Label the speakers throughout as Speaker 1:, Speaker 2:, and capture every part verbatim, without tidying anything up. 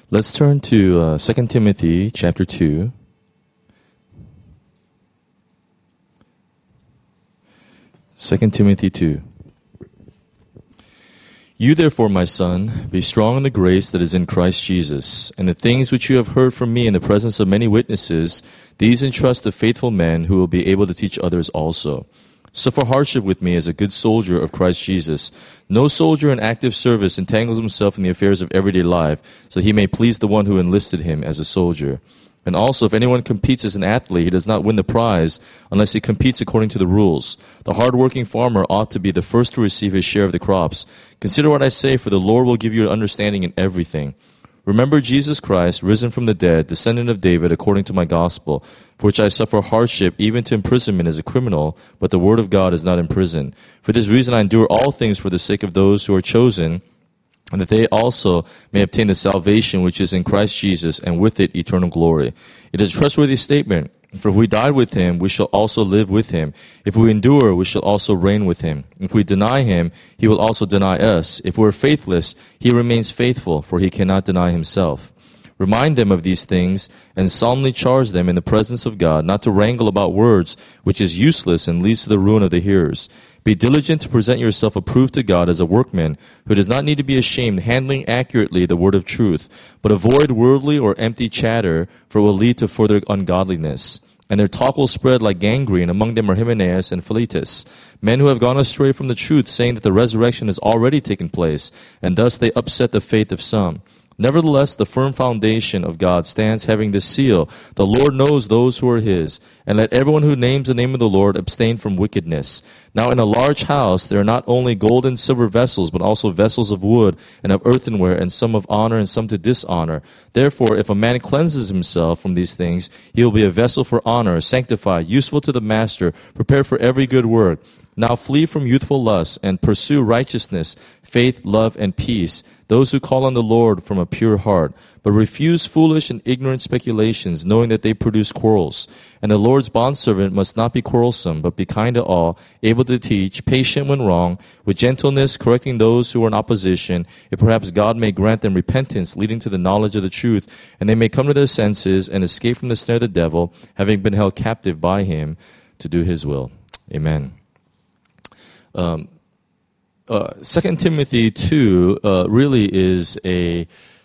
Speaker 1: Let's turn to uh, Second Timothy chapter two. Second Timothy two. You therefore, my son, be strong in the grace that is in Christ Jesus, and the things which you have heard from me in the presence of many witnesses, these entrust to faithful men who will be able to teach others also. Suffer hardship with me as a good soldier of Christ Jesus. No soldier in active service entangles himself in the affairs of everyday life, so he may please the one who enlisted him as a soldier. And also, if anyone competes as an athlete, he does not win the prize unless he competes according to the rules. The hard-working farmer ought to be the first to receive his share of the crops. Consider what I say, for the Lord will give you an understanding in everything. Remember Jesus Christ, risen from the dead, descendant of David, according to my gospel, for which I suffer hardship, even to imprisonment as a criminal, but the word of God is not in prison. For this reason I endure all things for the sake of those who are chosen, and that they also may obtain the salvation which is in Christ Jesus, and with it eternal glory. It is a trustworthy statement, for if we died with him, we shall also live with him. If we endure, we shall also reign with him. If we deny him, he will also deny us. If we are faithless, he remains faithful, for he cannot deny himself. Remind them of these things, and solemnly charge them in the presence of God not to wrangle about words, which is useless and leads to the ruin of the hearers. Be diligent to present yourself approved to God as a workman who does not need to be ashamed, handling accurately the word of truth, but avoid worldly or empty chatter, for it will lead to further ungodliness. And their talk will spread like gangrene. Among them are Hymenaeus and Philetus, men who have gone astray from the truth, saying that the resurrection has already taken place, and thus they upset the faith of some. Nevertheless, the firm foundation of God stands, having this seal: the Lord knows those who are his. And let everyone who names the name of the Lord abstain from wickedness. Now in a large house there are not only gold and silver vessels, but also vessels of wood and of earthenware, and some of honor and some to dishonor. Therefore, if a man cleanses himself from these things, he will be a vessel for honor, sanctified, useful to the master, prepared for every good work. Now flee from youthful lusts, and pursue righteousness, faith, love, and peace, those who call on the Lord from a pure heart. But refuse foolish and ignorant speculations, knowing that they produce quarrels. And the Lord's bondservant must not be quarrelsome, but be kind to all, able to teach, patient when wrong, with gentleness correcting those who are in opposition, if perhaps God may grant them repentance, leading to the knowledge of the truth, and they may come to their senses and escape from the snare of the devil, having been held captive by him to do his will. Amen. Um, uh, Second Timothy two uh, really is a,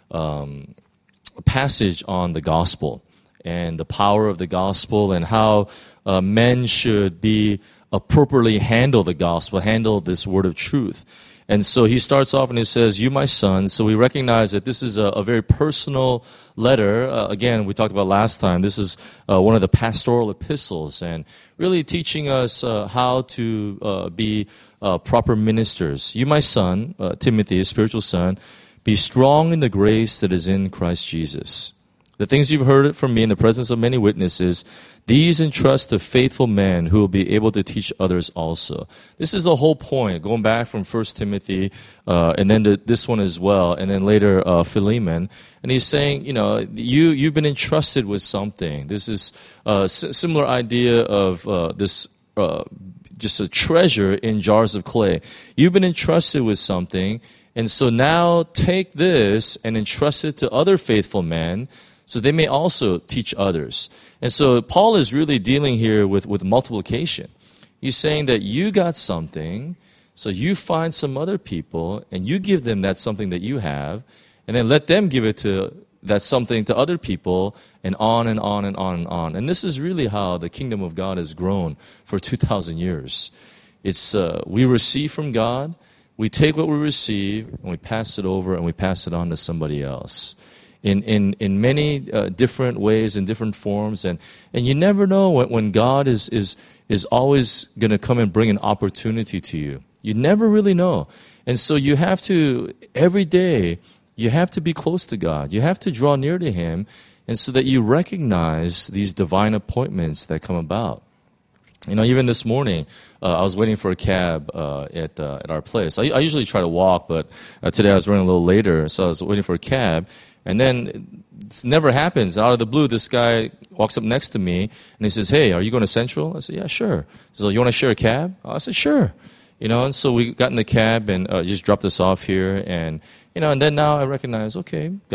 Speaker 1: um, a passage on the gospel and the power of the gospel, and how uh, men should be appropriately handle the gospel, handle this word of truth. And so he starts off and he says, "You, my son." So we recognize that this is a, a very personal letter. Uh, again, we talked about last time, this is uh, one of the pastoral epistles, and really teaching us uh, how to uh, be uh, proper ministers. "You, my son," uh, Timothy, a spiritual son, "be strong in the grace that is in Christ Jesus. The things you've heard from me in the presence of many witnesses, these entrust to faithful men who will be able to teach others also." This is the whole point, going back from First Timothy, uh, and then to this one as well, and then later uh, Philemon. And he's saying, you know, you, you've been entrusted with something. This is a similar idea of uh, this, uh, just a treasure in jars of clay. You've been entrusted with something, and so now take this and entrust it to other faithful men, so they may also teach others. And so Paul is really dealing here with, with multiplication. He's saying that you got something, so you find some other people, and you give them that something that you have, and then let them give it to that something to other people, and on and on and on and on. And this is really how the kingdom of God has grown for two thousand years. It's uh, we receive from God, we take what we receive, and we pass it over, and we pass it on to somebody else. In, in, in many uh, different ways, in different forms. And, and you never know when, when God is, is, is always going to come and bring an opportunity to you. You never really know. And so you have to, every day, you have to be close to God. You have to draw near to him, and so that you recognize these divine appointments that come about. You know, even this morning, uh, I was waiting for a cab uh, at uh, at our place. I, I usually try to walk, but uh, today I was running a little later, so I was waiting for a cab. And then it never happens. Out of the blue, this guy walks up next to me, and he says, "Hey, are you going to Central?" I said, "Yeah, sure." So, "You want to share a cab?" I said, "Sure." You know, and so we got in the cab and uh, just dropped us off here. And, you know, and then now I recognize, okay, God,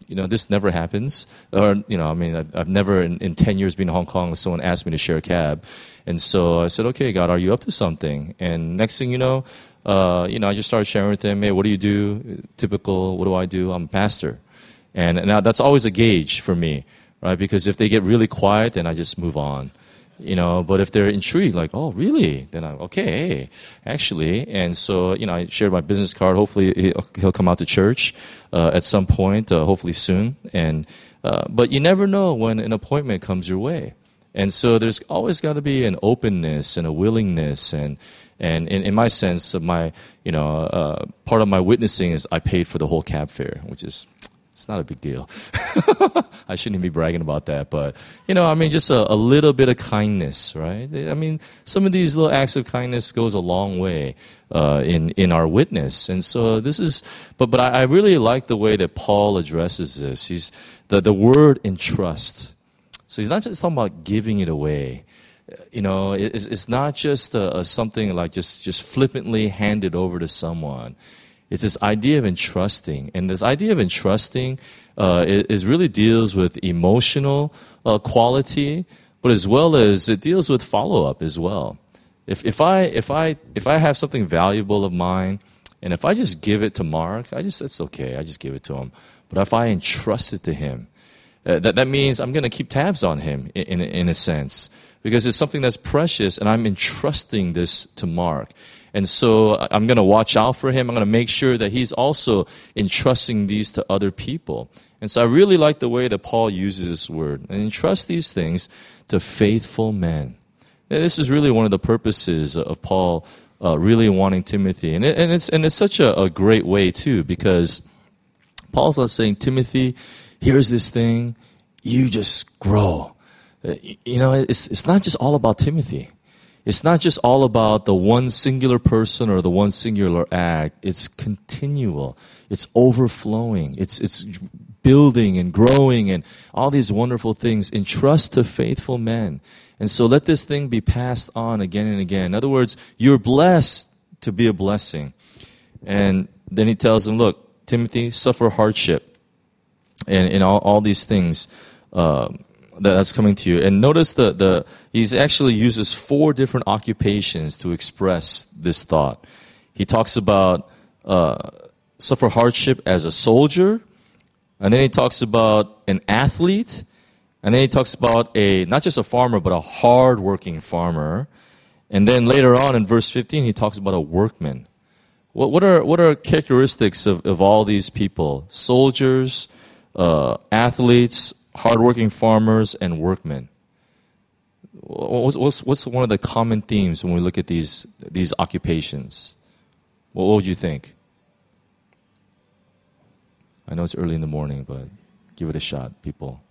Speaker 1: you know, this never happens. Or, you know, I mean, I've, I've never, in, in ten years being in Hong Kong, someone asked me to share a cab. And so I said, okay, God, are you up to something? And next thing you know, uh, you know, I just started sharing with them, hey, what do you do? Typical, what do I do? I'm a pastor. And now that's always a gauge for me, right? Because if they get really quiet, then I just move on. You know, but if they're intrigued, like, oh, really? Then I'm, okay, actually. And so, you know, I shared my business card. Hopefully he'll, he'll come out to church uh, at some point, uh, hopefully soon. And uh, but you never know when an appointment comes your way. And so there's always got to be an openness and a willingness. And, and in, in my sense, of my, you know, uh, part of my witnessing is I paid for the whole cab fare, which is... it's not a big deal. I shouldn't be bragging about that. But, you know, I mean, just a, a little bit of kindness, right? I mean, some of these little acts of kindness goes a long way uh, in, in our witness. And so this is, but, but I, I really like the way that Paul addresses this. He's the, the word entrust. So he's not just talking about giving it away. You know, it's, it's not just a, a something like just, just flippantly hand it over to someone. It's this idea of entrusting. And this idea of entrusting uh, is really deals with emotional uh, quality, but as well as it deals with follow-up as well. If, if, I, if, I, if I have something valuable of mine, and if I just give it to Mark, I just, that's okay, I just give it to him. But if I entrust it to him, uh, that, that means I'm going to keep tabs on him in, in, in a sense, because it's something that's precious, and I'm entrusting this to Mark. And so I'm going to watch out for him. I'm going to make sure that he's also entrusting these to other people. And so I really like the way that Paul uses this word. And entrust these things to faithful men. And this is really one of the purposes of Paul uh, really wanting Timothy. And, it, and, it's, and it's such a, a great way, too, because Paul's not saying, Timothy, here's this thing, you just grow. Uh, you know, it's, it's not just all about Timothy. It's not just all about the one singular person or the one singular act. It's continual. It's overflowing. It's it's building and growing and all these wonderful things. Entrust to faithful men. And so let this thing be passed on again and again. In other words, you're blessed to be a blessing. And then he tells him, look, Timothy, suffer hardship. And in all, all these things, uh, that's coming to you. And notice the, the he's actually uses four different occupations to express this thought. He talks about uh, suffer hardship as a soldier, and then he talks about an athlete, and then he talks about a not just a farmer, but a hard-working farmer. And then later on in verse fifteen, he talks about a workman. What, what are what are characteristics of, of all these people? Soldiers, uh, athletes, hardworking farmers, and workmen. What's, what's, what's one of the common themes when we look at these these occupations? What, what would you think? I know it's early in the morning, but give it a shot, people.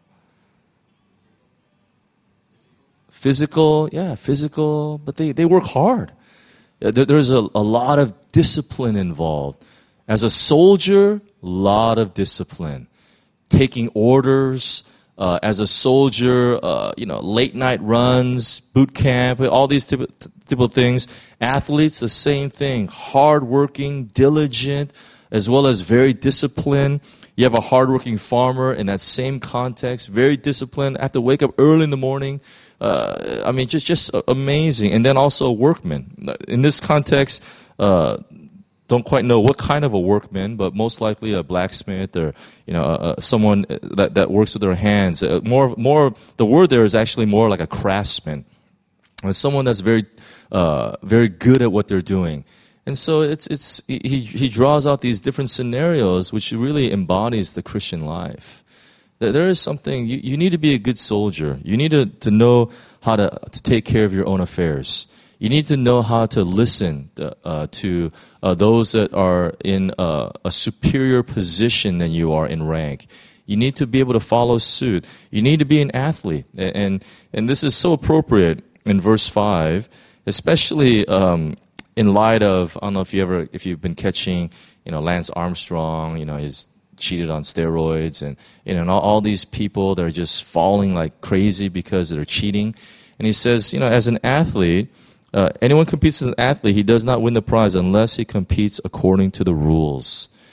Speaker 1: Physical, yeah, physical, but they, they work hard. There, there's a, a lot of discipline involved. As a soldier, a lot of discipline. Taking orders, uh, as a soldier, uh, you know, late night runs, boot camp, all these type of, type of things. Athletes, the same thing. Hardworking, diligent, as well as very disciplined. You have a hardworking farmer in that same context, very disciplined. Have to wake up early in the morning. Uh, I mean, just just amazing. And then also a workman. In this context, uh, don't quite know what kind of a workman, but most likely a blacksmith or you know uh, someone that, that works with their hands. Uh, more more, the word there is actually more like a craftsman, and someone that's very uh, very good at what they're doing. And so it's it's he he draws out these different scenarios, which really embodies the Christian life. There, there is something you, you need to be a good soldier. You need to, to know how to to take care of your own affairs. You need to know how to listen to, uh, to uh, those that are in uh, a superior position than you are in rank. You need to be able to follow suit. You need to be an athlete, and and this is so appropriate in verse five, especially um, in light of I don't know if you ever if you've been catching you know Lance Armstrong. You know he's cheated on steroids, and you know and all, all these people that are just falling like crazy because they're cheating. And he says, you know, as an athlete. Uh, anyone competes as an athlete, he does not win the prize unless he competes according to the rules.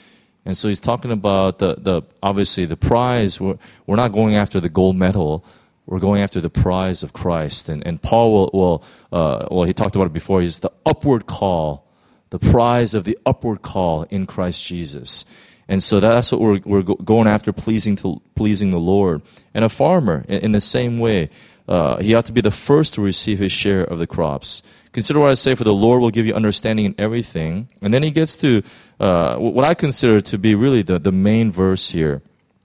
Speaker 1: And so he's talking about the, the obviously the prize. We're, we're not going after the gold medal. We're going after the prize of Christ. And, and Paul will, will uh, well, he talked about it before. He's the upward call, the prize of the upward call in Christ Jesus. And so that's what we're, we're going after, pleasing to pleasing the Lord. And a farmer, in, in the same way, uh, he ought to be the first to receive his share of the crops. Consider what I say, for the Lord will give you understanding in everything. And then he gets to uh, what I consider to be really the, the main verse here,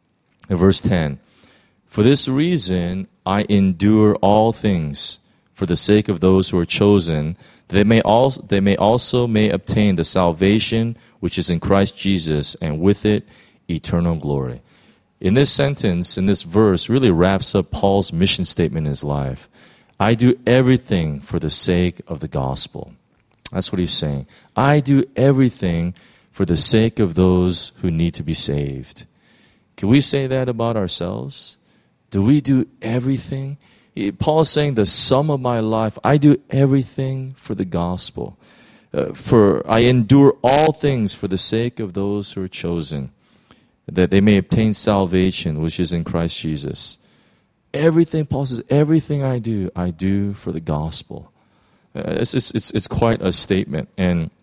Speaker 1: verse ten. For this reason I endure all things for the sake of those who are chosen, that they may also, they may also may obtain the salvation which is in Christ Jesus, and with it eternal glory. In this sentence, in this verse, really wraps up Paul's mission statement in his life. I do everything for the sake of the gospel. That's what he's saying. I do everything for the sake of those who need to be saved. Can we say that about ourselves? Do we do everything? Paul's saying the sum of my life, I do everything for the gospel. Uh, for I endure all things for the sake of those who are chosen, that they may obtain salvation, which is in Christ Jesus. Everything, Paul says, everything I do, I do for the gospel. Uh, it's, it's, it's, it's quite a statement. And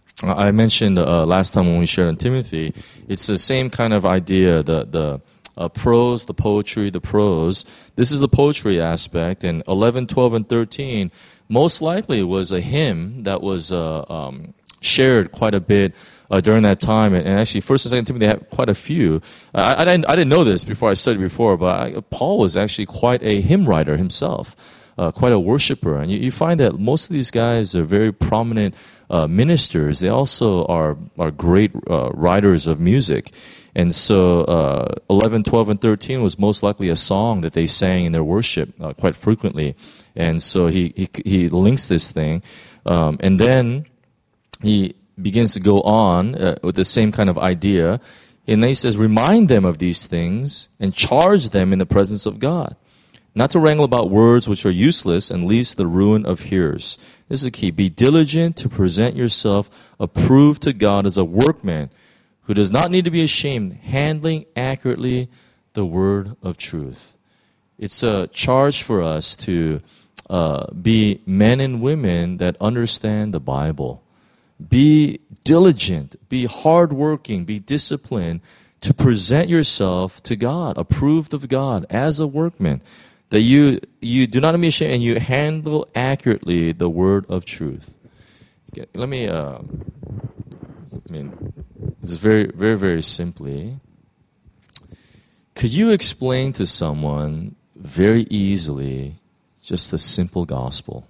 Speaker 1: I mentioned uh, last time when we shared on Timothy, it's the same kind of idea, the, the uh, prose, the poetry, the prose. This is the poetry aspect. And eleven, twelve, and thirteen most likely was a hymn that was uh, um, shared quite a bit Uh, during that time. And, and actually, First and Second Timothy had quite a few. Uh, I, I didn't I didn't know this before I studied before, but I, Paul was actually quite a hymn writer himself, uh, quite a worshiper. And you, you find that most of these guys are very prominent uh, ministers. They also are are great uh, writers of music. And so uh, eleven, twelve, and thirteen was most likely a song that they sang in their worship uh, quite frequently. And so he he, he links this thing, um, and then he begins to go on uh, with the same kind of idea. And he says, remind them of these things and charge them in the presence of God, not to wrangle about words which are useless and leads to the ruin of hearers. This is the key. Be diligent to present yourself approved to God as a workman who does not need to be ashamed, handling accurately the word of truth. It's a charge for us to uh, be men and women that understand the Bible. Be diligent, be hardworking, be disciplined to present yourself to God, approved of God, as a workman, that you you do not be ashamed and you handle accurately the word of truth. Okay, let me, uh, I mean, this is very, very, very simply. Could you explain to someone very easily just the simple gospel?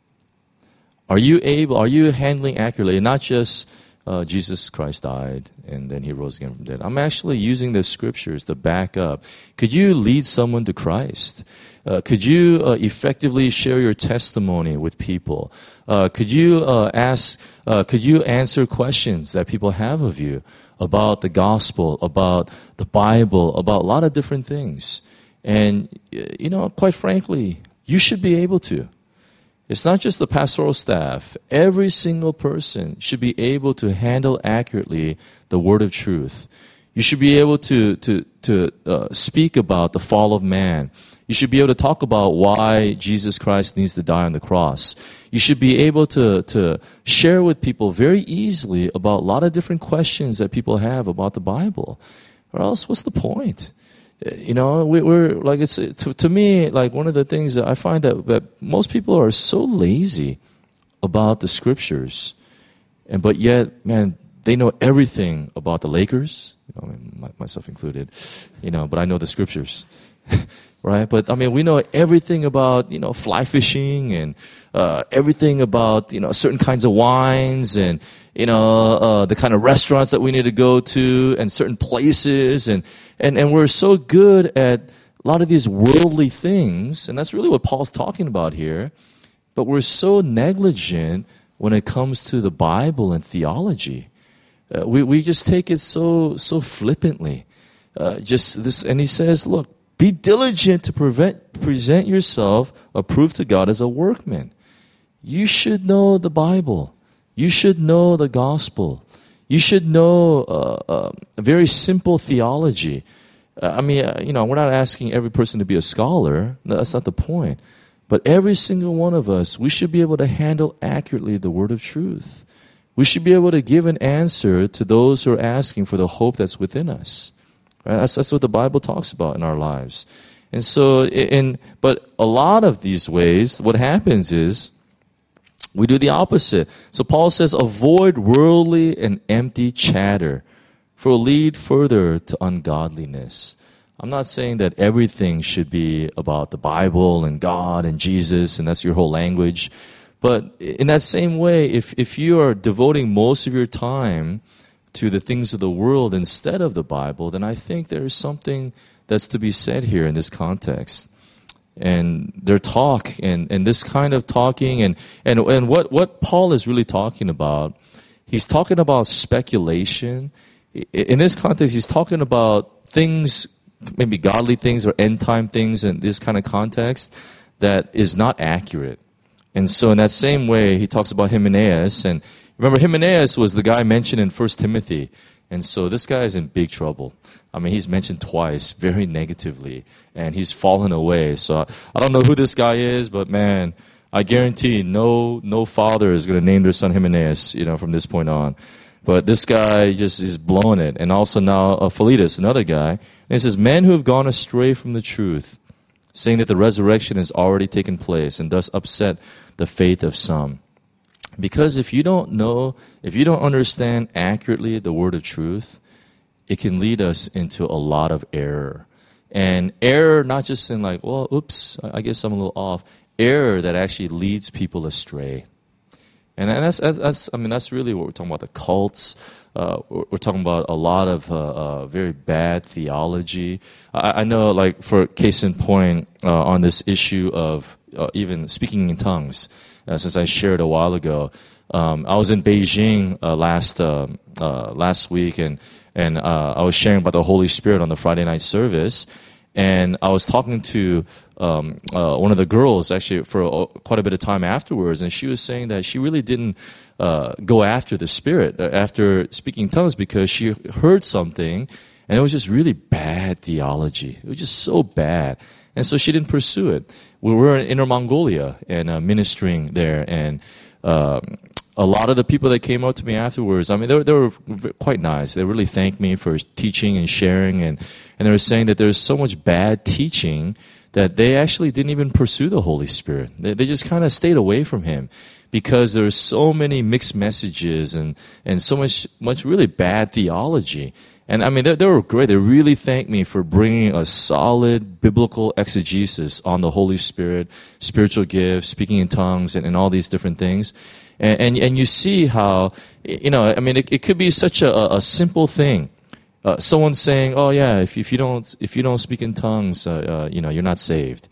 Speaker 1: Are you able, are you handling accurately, not just uh, Jesus Christ died and then he rose again from the dead? I'm actually using the scriptures to back up. Could you lead someone to Christ? Uh, could you uh, effectively share your testimony with people? Uh, could you uh, ask, uh, could you answer questions that people have of you about the gospel, about the Bible, about a lot of different things? And, you know, quite frankly, you should be able to. It's not just the pastoral staff. Every single person should be able to handle accurately the word of truth. You should be able to to to uh, speak about the fall of man. You should be able to talk about why Jesus Christ needs to die on the cross. You should be able to to share with people very easily about a lot of different questions that people have about the Bible. Or else, what's the point? You know, we, we're like, it's to, to me, like one of the things that I find that, that most people are so lazy about the scriptures, and but yet, man, they know everything about the Lakers, you know, I mean, my, myself included, you know, but I know the scriptures, right? But I mean, we know everything about, you know, fly fishing and uh, everything about, you know, certain kinds of wines and, you know, uh, the kind of restaurants that we need to go to and certain places. And, and, and we're so good at a lot of these worldly things. And that's really what Paul's talking about here. But we're so negligent when it comes to the Bible and theology. Uh, we, we just take it so, so flippantly. Uh, just this, and he says, look, be diligent to prevent, present yourself approved to God as a workman. You should know the Bible. You should know the gospel. You should know uh, uh, a very simple theology. Uh, I mean, uh, you know, we're not asking every person to be a scholar. No, that's not the point. But every single one of us, we should be able to handle accurately the word of truth. We should be able to give an answer to those who are asking for the hope that's within us. Right? That's, that's what the Bible talks about in our lives. And so, in but a lot of these ways, what happens is we do the opposite. So Paul says, avoid worldly and empty chatter, for it will lead further to ungodliness. I'm not saying that everything should be about the Bible and God and Jesus, and that's your whole language. But in that same way, if, if you are devoting most of your time to the things of the world instead of the Bible, then I think there is something that's to be said here in this context. And their talk and, and this kind of talking and, and, and what, what Paul is really talking about, he's talking about speculation. In this context, he's talking about things, maybe godly things or end time things in this kind of context that is not accurate. And so in that same way, he talks about Hymenaeus. And remember, Hymenaeus was the guy mentioned in First Timothy. And so this guy is in big trouble. I mean, he's mentioned twice very negatively, and he's fallen away. So I don't know who this guy is, but man, I guarantee no no father is going to name their son Hymenaeus, you know, from this point on. But this guy just is blowing it. And also now uh, Philetus, another guy. And he says, men who have gone astray from the truth, saying that the resurrection has already taken place, and thus upset the faith of some. Because if you don't know, if you don't understand accurately the word of truth, it can lead us into a lot of error. And error, not just in like, well, oops, I guess I'm a little off. Error that actually leads people astray. And that's, that's I mean, that's really what we're talking about, the cults. Uh, we're, we're talking about a lot of uh, uh, very bad theology. I, I know, like, for case in point, uh, on this issue of uh, even speaking in tongues, uh, since I shared a while ago, um, I was in Beijing uh, last uh, uh, last week, and and uh, I was sharing about the Holy Spirit on the Friday night service, and I was talking to um, uh, one of the girls actually for a, quite a bit of time afterwards, and she was saying that she really didn't uh, go after the Spirit after speaking in tongues because she heard something, and it was just really bad theology. It was just so bad, and so she didn't pursue it. We were in Inner Mongolia and uh, ministering there, and um, a lot of the people that came up to me afterwards, I mean, they were, they were quite nice. They really thanked me for teaching and sharing, and, and they were saying that there's so much bad teaching that they actually didn't even pursue the Holy Spirit. They, they just kind of stayed away from Him because there's so many mixed messages and, and so much, much really bad theology. And I mean, they, they were great. They really thanked me for bringing a solid biblical exegesis on the Holy Spirit, spiritual gifts, speaking in tongues, and, and all these different things. And, and and you see how, you know, I mean, it, it could be such a, a simple thing. Uh, someone saying, "Oh yeah, if if you don't if you don't speak in tongues, uh, uh, you know, you're not saved,"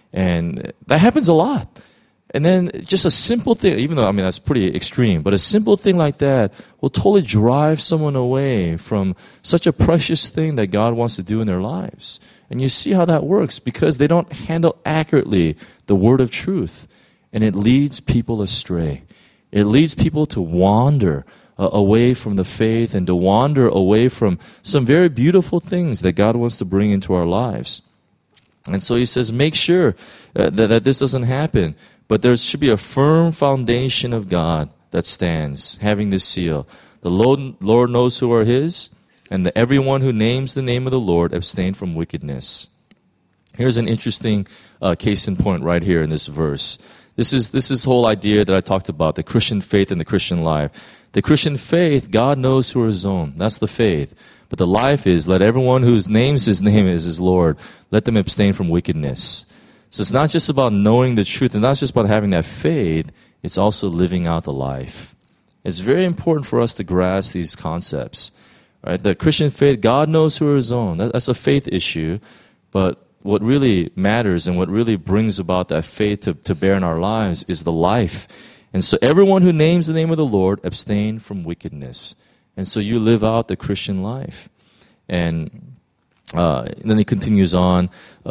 Speaker 1: and that happens a lot. And then just a simple thing, even though, I mean, that's pretty extreme, but a simple thing like that will totally drive someone away from such a precious thing that God wants to do in their lives. And you see how that works because they don't handle accurately the word of truth. And it leads people astray. It leads people to wander uh, away from the faith and to wander away from some very beautiful things that God wants to bring into our lives. And so he says, make sure uh, that, that this doesn't happen. But there should be a firm foundation of God that stands, having this seal. The Lord, Lord knows who are His, and that everyone who names the name of the Lord abstain from wickedness. Here's an interesting uh, case in point right here in this verse. This is this is whole idea that I talked about, the Christian faith and the Christian life. The Christian faith, God knows who are His own. That's the faith. But the life is, let everyone whose names His name is His Lord, let them abstain from wickedness. So it's not just about knowing the truth, and not just about having that faith, it's also living out the life. It's very important for us to grasp these concepts. Right? The Christian faith, God knows who are His own. That's a faith issue. But what really matters and what really brings about that faith to, to bear in our lives is the life. And so everyone who names the name of the Lord, abstain from wickedness. And so you live out the Christian life. And, uh, and then he continues on.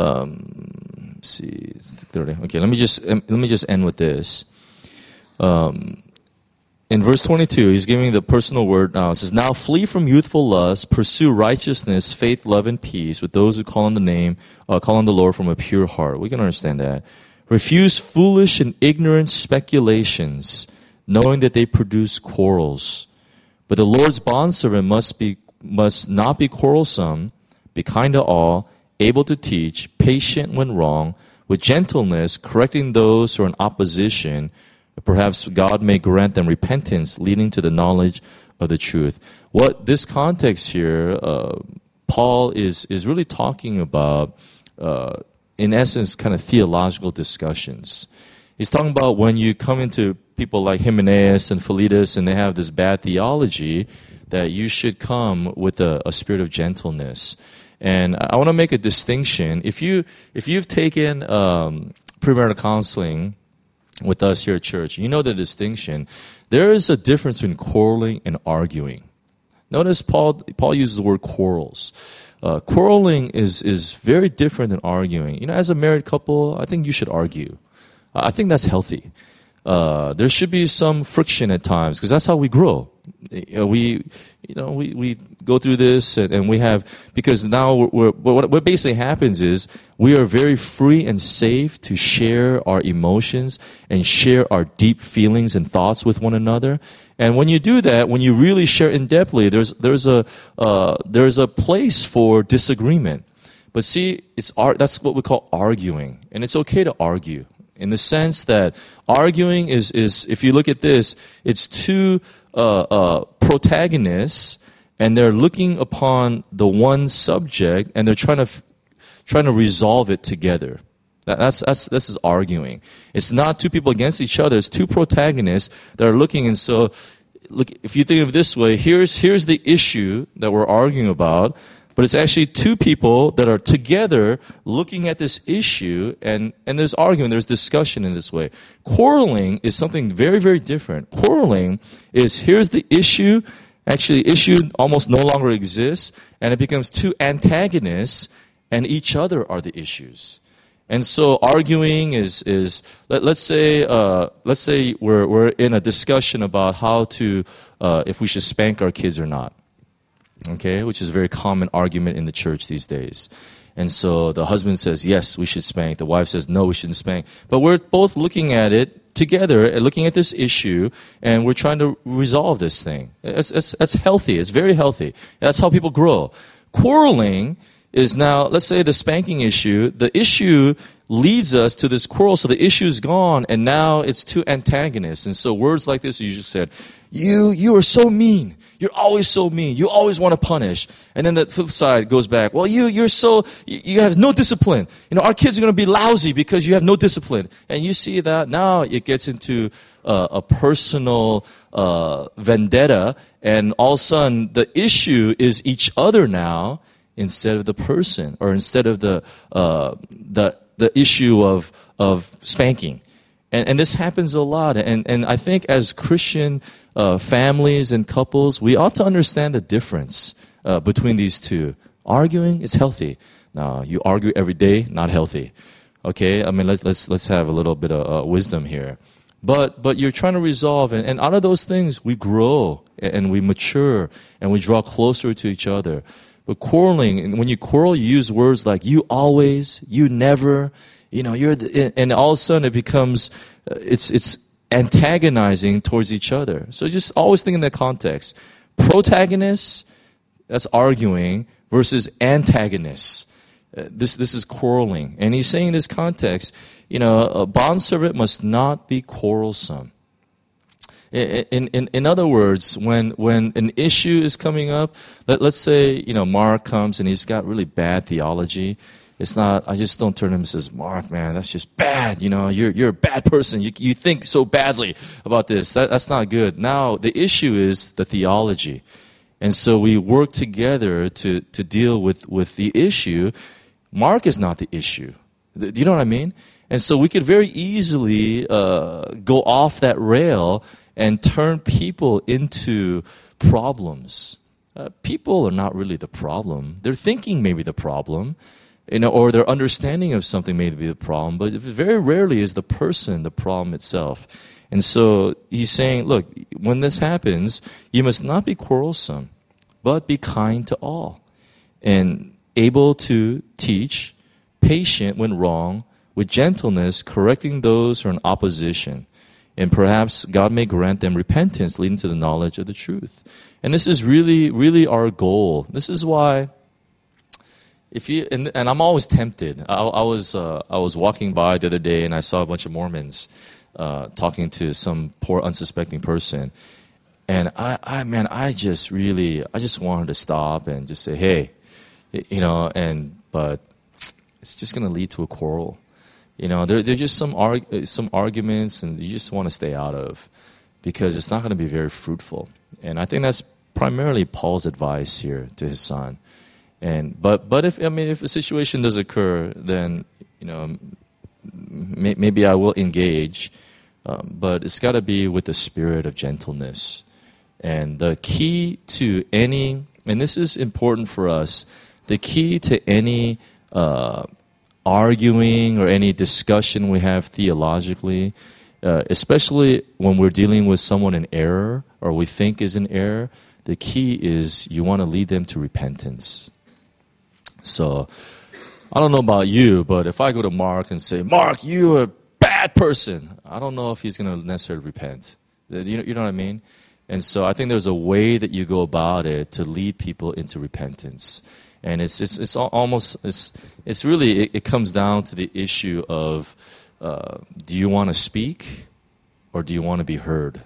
Speaker 1: Um, let's see. Okay, let me just let me just end with this. Um, in verse twenty-two, he's giving the personal word now. It says, now flee from youthful lust, pursue righteousness, faith, love, and peace with those who call on the name, uh, call on the Lord from a pure heart. We can understand that. Refuse foolish and ignorant speculations, knowing that they produce quarrels. But the Lord's bondservant must be must not be quarrelsome, be kind to all, able to teach, patient when wrong, with gentleness, correcting those who are in opposition. Perhaps God may grant them repentance, leading to the knowledge of the truth. What this context here, uh, Paul is is really talking about, uh, in essence, kind of theological discussions. He's talking about when you come into people like Hymenaeus and Philetus and they have this bad theology, that you should come with a, a spirit of gentleness. And I want to make a distinction. If you if you've taken um, premarital counseling with us here at church, you know the distinction. There is a difference between quarreling and arguing. Notice Paul Paul uses the word quarrels. Uh, quarreling is is very different than arguing. You know, as a married couple, I think you should argue. Uh, I think that's healthy. Uh, there should be some friction at times because that's how we grow. We, you know, we, we go through this and, and we have, because now we're, we're, what, what basically happens is we are very free and safe to share our emotions and share our deep feelings and thoughts with one another. And when you do that, when you really share in-depthly, there's, there's a, uh, there's a place for disagreement. But see, it's art, that's what we call arguing. And it's okay to argue. In the sense that arguing is, is if you look at this, it's two uh, uh, protagonists, and they're looking upon the one subject, and they're trying to f- trying to resolve it together. That, that's that's this is arguing. It's not two people against each other. It's two protagonists that are looking. And so, look, if you think of it this way, here's here's the issue that we're arguing about. But it's actually two people that are together looking at this issue, and, and there's argument, there's discussion in this way. Quarreling is something very, very different. Quarreling is, here's the issue, actually the issue almost no longer exists, and it becomes two antagonists, and each other are the issues. And so arguing is, is let, let's say uh, let's say we're, we're in a discussion about how to, uh, if we should spank our kids or not. Okay, which is a very common argument in the church these days. And so the husband says, yes, we should spank. The wife says, no, we shouldn't spank. But we're both looking at it together, looking at this issue, and we're trying to resolve this thing. It's, it's, it's healthy. It's very healthy. That's how people grow. Quarreling is now, let's say the spanking issue, the issue leads us to this quarrel, so the issue is gone, and now it's two antagonists. And so words like this are usually said, you, you are so mean. You're always so mean. You always want to punish. And then the flip side goes back. Well, you, you're so, you, you have no discipline. You know, our kids are going to be lousy because you have no discipline. And you see that now it gets into uh, a personal uh, vendetta. And all of a sudden, the issue is each other now instead of the person, or instead of the uh, the the issue of of spanking. And, and this happens a lot. And, and I think as Christian uh, families and couples, we ought to understand the difference uh, between these two. Arguing is healthy. Now, you argue every day, not healthy. Okay? I mean, let's let's let's have a little bit of uh, wisdom here. But but you're trying to resolve, and, and out of those things, we grow and we mature and we draw closer to each other. But quarreling, and when you quarrel, you use words like "you always," "you never." You know, you're the, and all of a sudden it becomes, uh, it's it's antagonizing towards each other. So just always think in that context. Protagonists, that's arguing, versus antagonists. Uh, this this is quarreling. And he's saying in this context, you know, a bondservant must not be quarrelsome. In, in, in other words, when, when an issue is coming up, let, let's say, you know, Mark comes and he's got really bad theology. It's not, I just don't turn to him and says, Mark, man, that's just bad. You know, you're, you're a bad person. You, you think so badly about this. That, that's not good. Now, the issue is the theology. And so we work together to, to deal with, with the issue. Mark is not the issue. Do you know what I mean? And so we could very easily uh, go off that rail and turn people into problems. Uh, people are not really the problem. Their thinking may be the problem. You know, or their understanding of something may be the problem, but very rarely is the person the problem itself. And so he's saying, look, when this happens, you must not be quarrelsome, but be kind to all, and able to teach, patient when wrong, with gentleness, correcting those who are in opposition. And perhaps God may grant them repentance, leading to the knowledge of the truth. And this is really, really our goal. This is why, if you and, and I'm always tempted. I, I was uh, I was walking by the other day, and I saw a bunch of Mormons uh, talking to some poor, unsuspecting person. And I, I, man, I just really, I just wanted to stop and just say, hey, you know, and but it's just going to lead to a quarrel. You know, there there's just some arg- some arguments, and you just want to stay out of, because it's not going to be very fruitful. And I think that's primarily Paul's advice here to his son. And but but if I mean if a situation does occur, then you know may, maybe I will engage, um, but it's got to be with the spirit of gentleness. And the key to any, and this is important for us, the key to any uh, arguing or any discussion we have theologically, uh, especially when we're dealing with someone in error or we think is in error, the key is you want to lead them to repentance. So, I don't know about you, but if I go to Mark and say, Mark, you're a bad person, I don't know if he's going to necessarily repent. You know, you know what I mean? And so I think there's a way that you go about it to lead people into repentance. And it's it's it's almost, it's, it's really, it, it comes down to the issue of, uh, do you want to speak or do you want to be heard?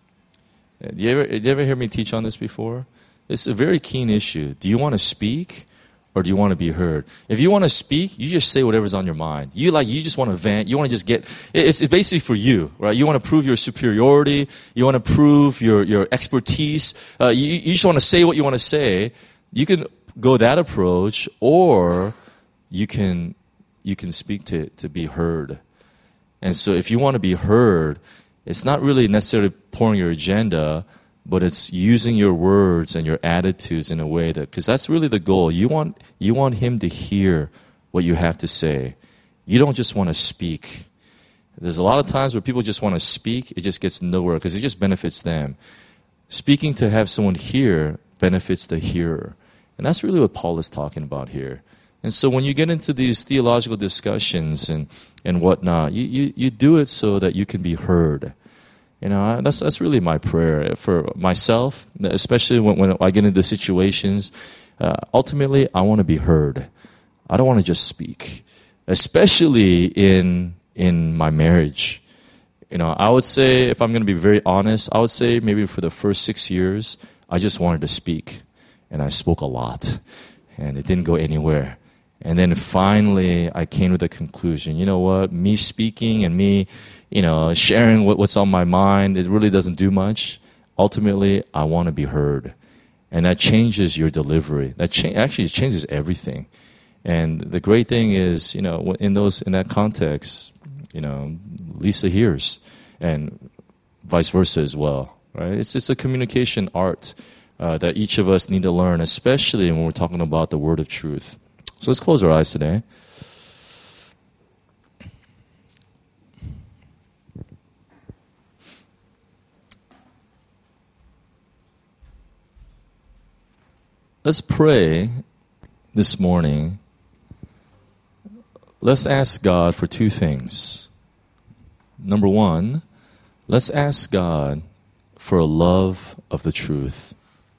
Speaker 1: Did you, ever, did you ever hear me teach on this before? It's a very keen issue. Do you want to speak or do you want to be heard? If you want to speak, you just say whatever's on your mind. You like you just want to vent. You want to just get. It's, it's basically for you, right? You want to prove your superiority. You want to prove your your expertise. Uh, you, you just want to say what you want to say. You can go that approach, or you can you can speak to to be heard. And so, if you want to be heard, it's not really necessarily pouring your agenda, but it's using your words and your attitudes in a way that, because that's really the goal. You want you want him to hear what you have to say. You don't just want to speak. There's a lot of times where people just want to speak, it just gets nowhere because it just benefits them. Speaking to have someone hear benefits the hearer. And that's really what Paul is talking about here. And so when you get into these theological discussions and, and whatnot, you, you, you do it so that you can be heard. You know, that's that's really my prayer for myself, especially when, when I get into situations. Uh, ultimately, I want to be heard. I don't want to just speak, especially in in my marriage. You know, I would say, if I'm going to be very honest, I would say maybe for the first six years, I just wanted to speak, and I spoke a lot, and it didn't go anywhere. And then finally, I came to the conclusion, you know what, me speaking and me, you know, sharing what, what's on my mind, it really doesn't do much. Ultimately, I want to be heard. And that changes your delivery. That cha- actually changes everything. And the great thing is, you know, in those in that context, you know, Lisa hears, and vice versa as well, right? It's it's a communication art uh, that each of us need to learn, especially when we're talking about the word of truth. So let's close our eyes today. Let's pray this morning. Let's ask God for two things. Number one, let's ask God for a love of the truth.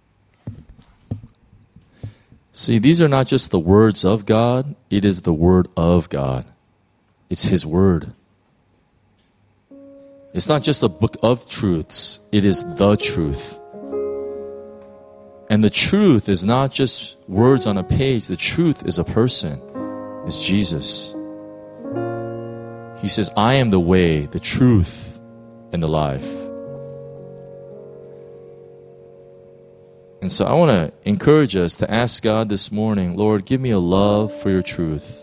Speaker 1: See, these are not just the words of God, it is the word of God. It's His word. It's not just a book of truths, it is the truth. And the truth is not just words on a page, the truth is a person. It's Jesus. He says, I am the way, the truth, and the life. And so I want to encourage us to ask God this morning, Lord, give me a love for your truth.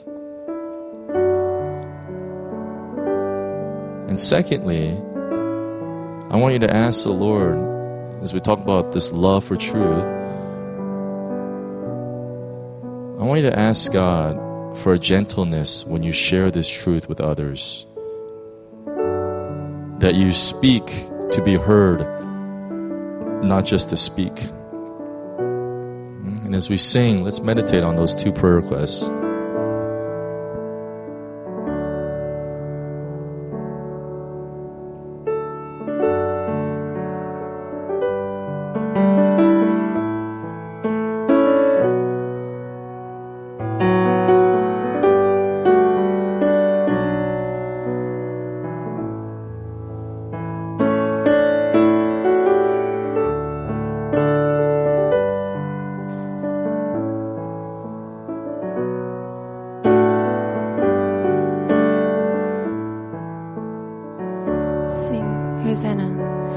Speaker 1: And secondly, I want you to ask the Lord, as we talk about this love for truth, I want you to ask God for a gentleness when you share this truth with others. That you speak to be heard, not just to speak. And as we sing, let's meditate on those two prayer requests.
Speaker 2: Hosanna.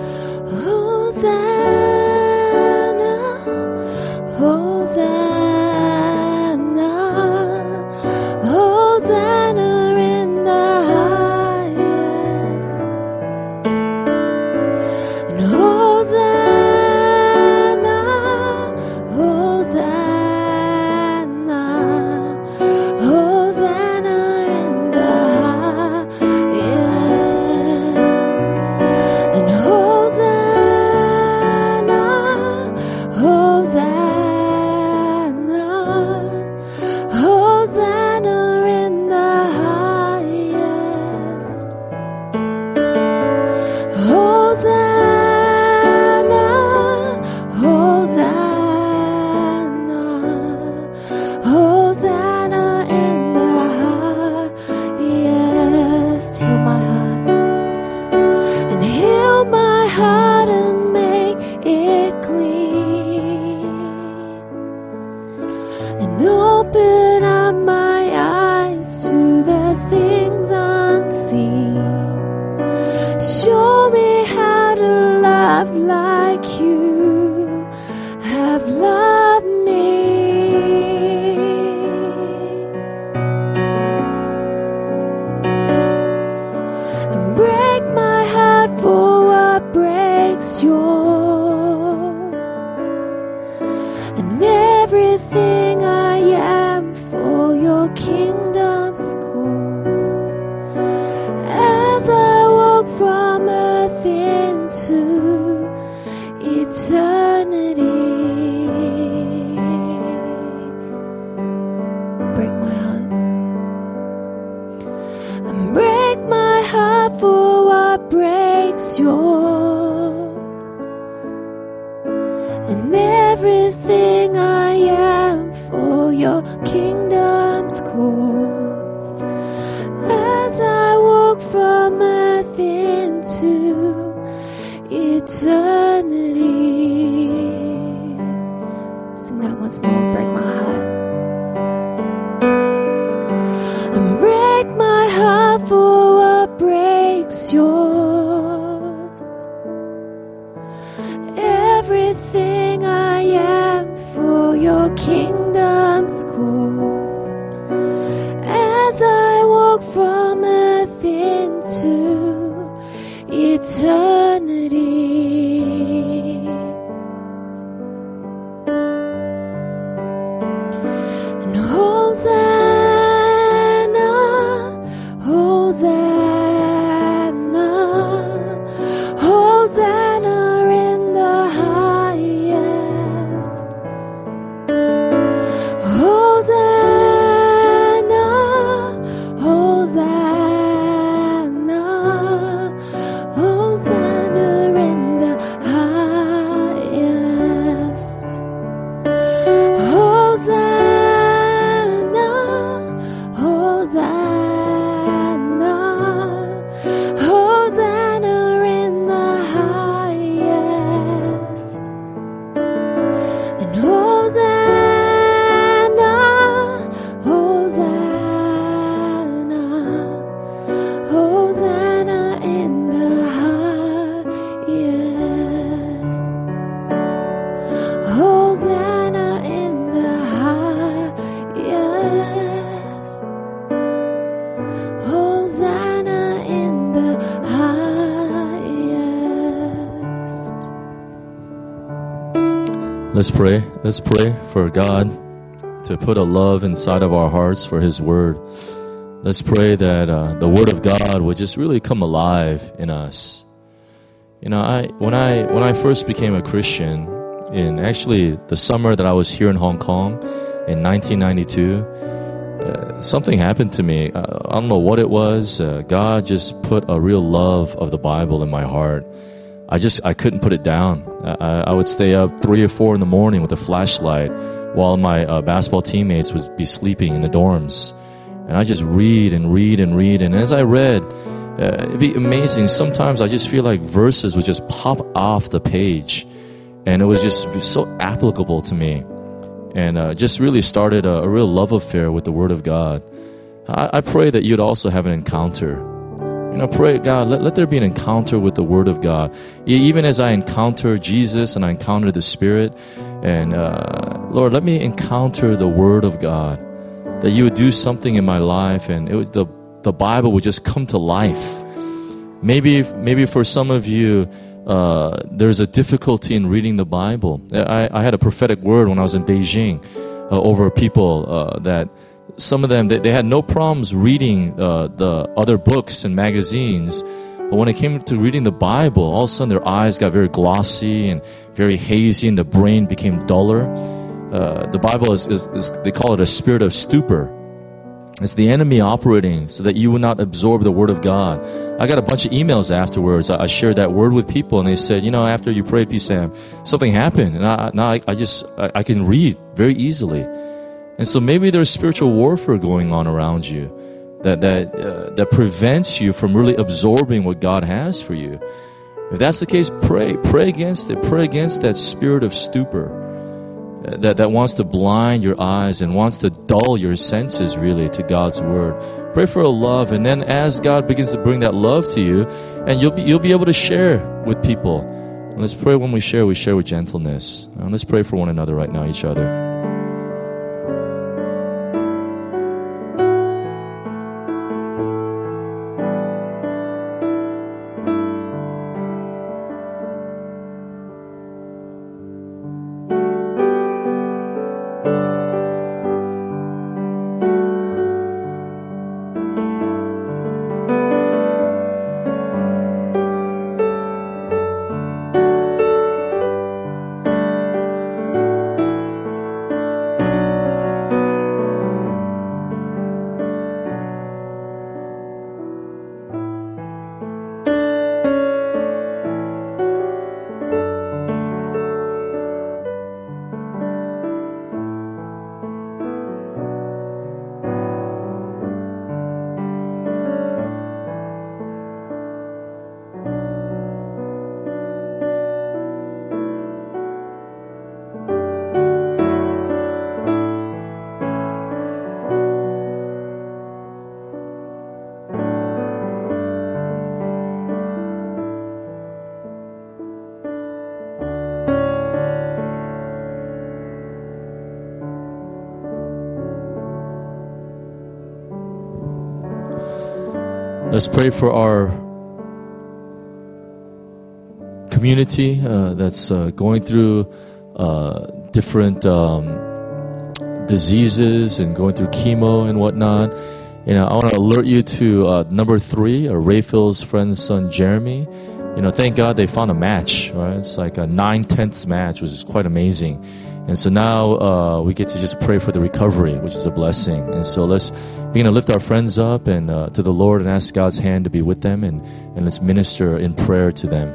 Speaker 2: Hosanna, Hosanna, Hosanna in the highest. And Hosanna, Hosanna, Hosanna in the highest. And Hosanna, Hosanna, Hosanna in the highest. Hosanna, Hosanna, Hosanna in the highest. Heal my heart. And heal my heart and make it clean. And open up my eyes to the things unseen. Show me how to love like you have loved me. And break my heart for what breaks yours, and everything I am for your kingdom's cause. As I walk from earth into eternity, break my heart. And break my heart for what breaks yours, and everything I am for your kingdom's cause. As I walk from earth into eternity. Sing that once more. Break my heart. And break my heart for what breaks yours. Everything I am for your kingdom's cause. As I walk from earth into eternity. And Hosanna, Hosanna, Hosanna in the highest. Hosanna, Hosanna, Hosanna in the highest. Hosanna, Hosanna, Hosanna in the highest. And Hosanna, Hosanna, Hosanna in the highest. Hosanna in the highest. Hosanna in the highest.
Speaker 1: Let's pray. Let's pray for God to put a love inside of our hearts for His Word. Let's pray that uh, the Word of God would just really come alive in us. You know, I when I when I first became a Christian, in actually the summer that I was here in Hong Kong in nineteen ninety-two, uh, something happened to me. Uh, I don't know what it was. Uh, God just put a real love of the Bible in my heart. I just, I couldn't put it down. I, I would stay up three or four in the morning with a flashlight while my uh, basketball teammates would be sleeping in the dorms. And I just read and read and read. And as I read, uh, it'd be amazing. Sometimes I just feel like verses would just pop off the page. And it was just so applicable to me. And uh, just really started a, a real love affair with the Word of God. I, I pray that you'd also have an encounter. You know, pray, God, let, let there be an encounter with the Word of God. Even as I encounter Jesus and I encounter the Spirit, and uh, Lord, let me encounter the Word of God. That you would do something in my life, and it was the the Bible would just come to life. Maybe, maybe for some of you, uh, there's a difficulty in reading the Bible. I, I had a prophetic word when I was in Beijing uh, over people uh, that. Some of them, they, they had no problems reading uh, the other books and magazines. But when it came to reading the Bible, all of a sudden their eyes got very glossy and very hazy and the brain became duller. Uh, the Bible is, is, is, they call it a spirit of stupor. It's the enemy operating so that you will not absorb the Word of God. I got a bunch of emails afterwards. I, I shared that word with people and they said, you know, after you prayed, P. Sam, something happened. And I, now I, I just, I, I can read very easily. And so maybe there's spiritual warfare going on around you that that uh, that prevents you from really absorbing what God has for you. If that's the case, pray. Pray against it. Pray against that spirit of stupor uh, that, that wants to blind your eyes and wants to dull your senses really to God's Word. Pray for a love, and then as God begins to bring that love to you, and you'll be, you'll be able to share with people. And let's pray when we share, we share with gentleness. And let's pray for one another right now, each other. Let's pray for our community uh, that's uh, going through uh, different um, diseases and going through chemo and whatnot. You know, I want to alert you to uh, number three, uh, Rayphil's friend's son, Jeremy. You know, thank God they found a match, right? It's like a nine-tenths match, which is quite amazing. And so now uh, we get to just pray for the recovery, which is a blessing. And so let's begin to lift our friends up and uh, to the Lord and ask God's hand to be with them, and, and let's minister in prayer to them.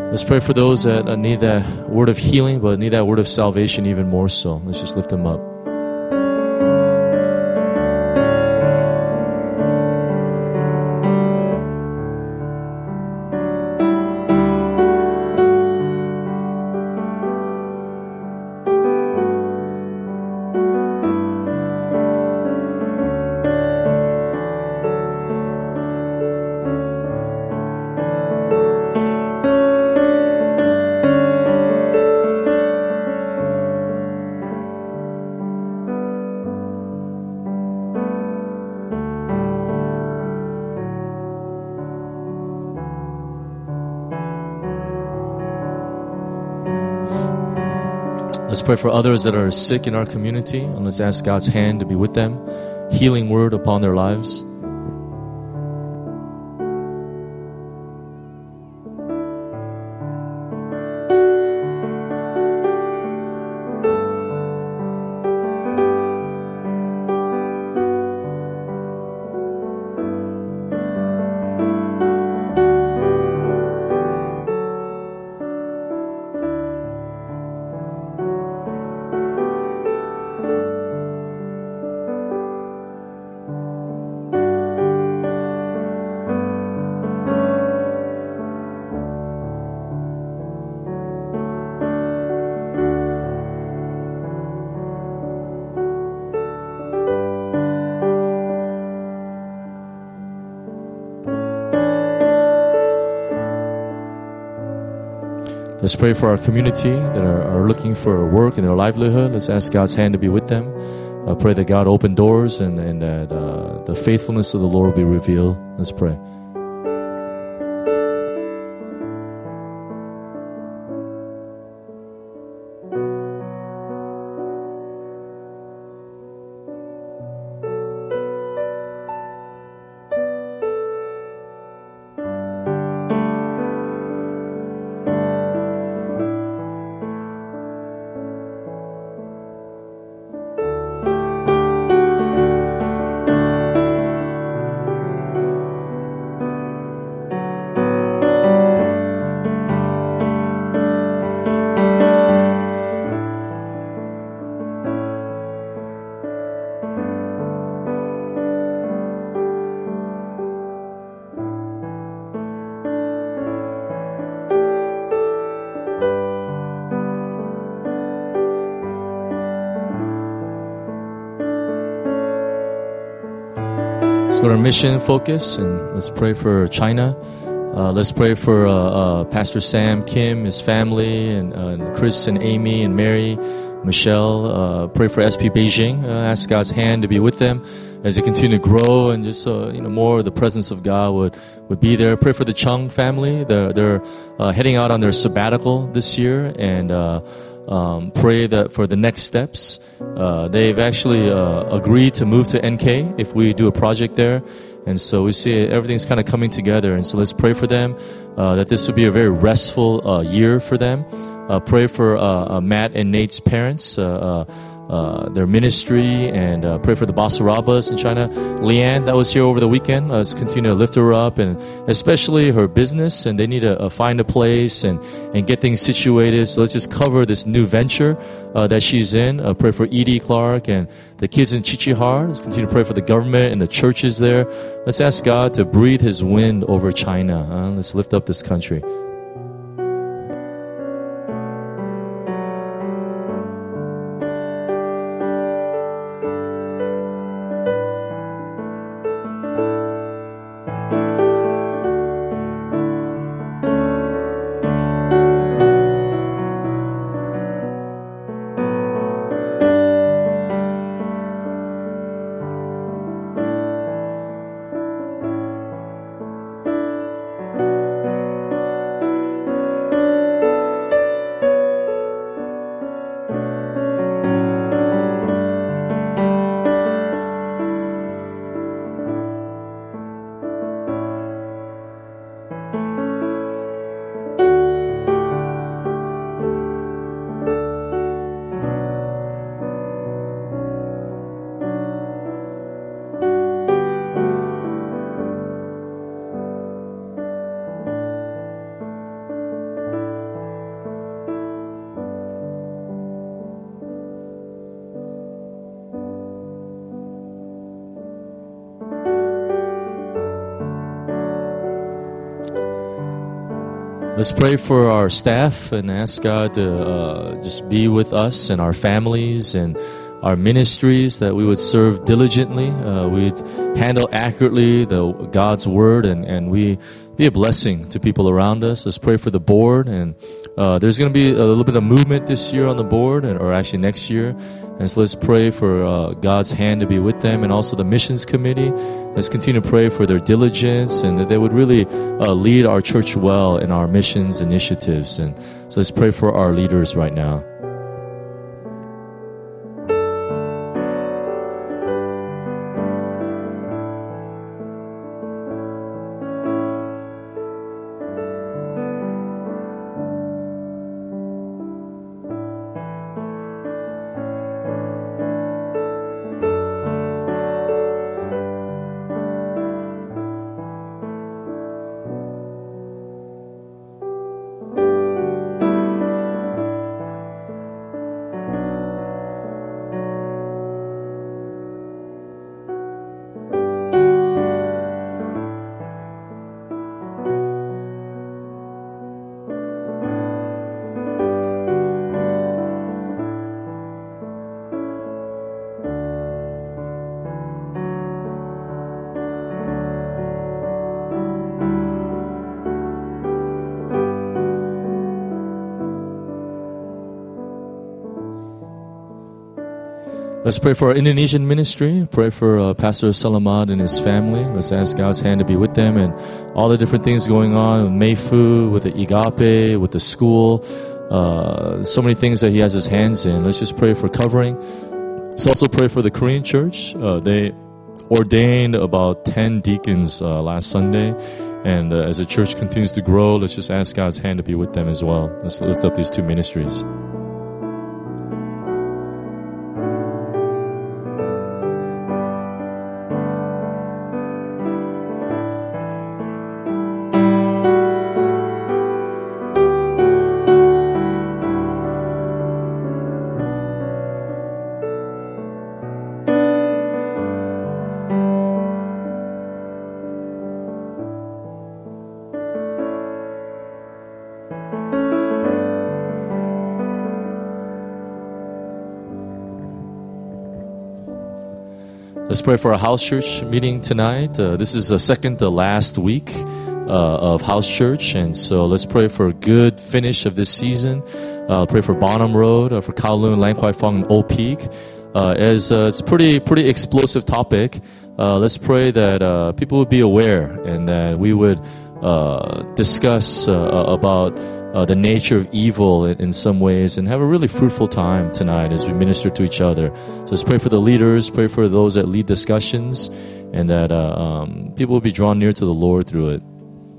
Speaker 1: Let's pray for those that uh, need that word of healing, but need that word of salvation even more so. Let's just lift them up. Let's pray for others that are sick in our community, and let's ask God's hand to be with them, healing word upon their lives. Let's pray for our community that are, are looking for work in their livelihood. Let's ask God's hand to be with them. I pray that God open doors and, and that uh, the faithfulness of the Lord will be revealed. Let's pray. Let's go to our mission focus and let's pray for China. Uh, let's pray for uh, uh, Pastor Sam, Kim, his family, and, uh, and Chris and Amy and Mary, Michelle. Uh, pray for S P Beijing. Uh, ask God's hand to be with them as they continue to grow, and just uh, you know more of the presence of God would, would be there. Pray for the Chung family. They're, they're uh, heading out on their sabbatical this year, and uh, um, pray that for the next steps. Uh, they've actually uh, agreed to move to N K if we do a project there. And so we see everything's kind of coming together. And so let's pray for them, uh, that this would be a very restful uh, year for them. Uh, pray for uh, uh, Matt and Nate's parents, uh, uh, uh, their ministry, and uh, pray for the Basarabas in China. Leanne, that was here over the weekend, uh, let's continue to lift her up, and especially her business, and they need to uh, find a place and, and get things situated. So let's just cover this new venture uh, that she's in. Uh, pray for Edie Clark and the kids in Chichihar. Let's continue to pray for the government and the churches there. Let's ask God to breathe His wind over China. Uh, let's lift up this country. Let's pray for our staff and ask God to uh, just be with us and our families and our ministries, that we would serve diligently, uh, we'd handle accurately the God's word, and, and we be a blessing to people around us. Let's pray for the board, and uh, there's going to be a little bit of movement this year on the board, and, or actually next year. And so let's pray for uh, God's hand to be with them, and also the missions committee. Let's continue to pray for their diligence and that they would really uh, lead our church well in our missions initiatives. And so let's pray for our leaders right now. Let's pray for our Indonesian ministry. Pray for uh, Pastor Salamat and his family. Let's ask God's hand to be with them and all the different things going on with Mayfu, with the Igape, with the school. Uh, so many things that he has his hands in. Let's just pray for covering. Let's also pray for the Korean church. Uh, they ordained about ten deacons uh, last Sunday. And uh, as the church continues to grow, let's just ask God's hand to be with them as well. Let's lift up these two ministries. Let's pray for our house church meeting tonight. Uh, this is the second to last week uh, of house church, and so let's pray for a good finish of this season. Uh, pray for Bonham Road, uh, for Kowloon, Lang Kwai Fong, and Old Peak. Uh, as uh, it's a pretty pretty explosive topic, uh, let's pray that uh, people would be aware and that we would uh, discuss uh, about Uh, the nature of evil in, in some ways, and have a really fruitful time tonight as we minister to each other. So let's pray for the leaders, pray for those that lead discussions, and that uh, um, people will be drawn near to the Lord through it.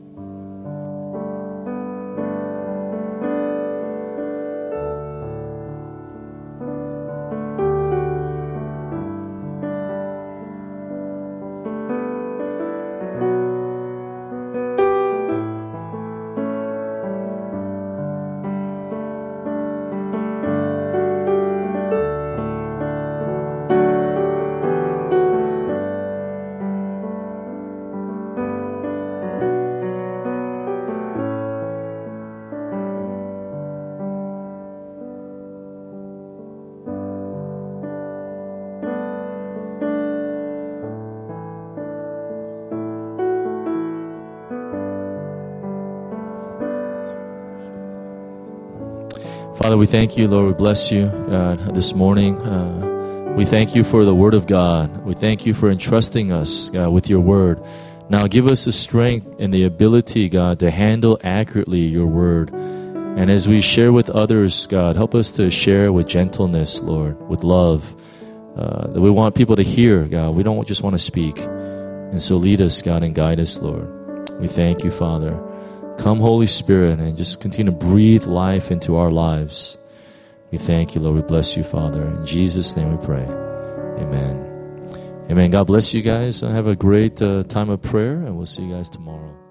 Speaker 1: Father, we thank you, Lord. We bless you, God, this morning. Uh, we thank you for the Word of God. We thank you for entrusting us, God, with your Word. Now give us the strength and the ability, God, to handle accurately your Word. And as we share with others, God, help us to share with gentleness, Lord, with love. Uh, that we want people to hear, God. We don't just want to speak. And so lead us, God, and guide us, Lord. We thank you, Father. Come, Holy Spirit, and just continue to breathe life into our lives. We thank you, Lord. We bless you, Father. In Jesus' name we pray. Amen. Amen. God bless you guys. Have a great uh, time of prayer, and we'll see you guys tomorrow.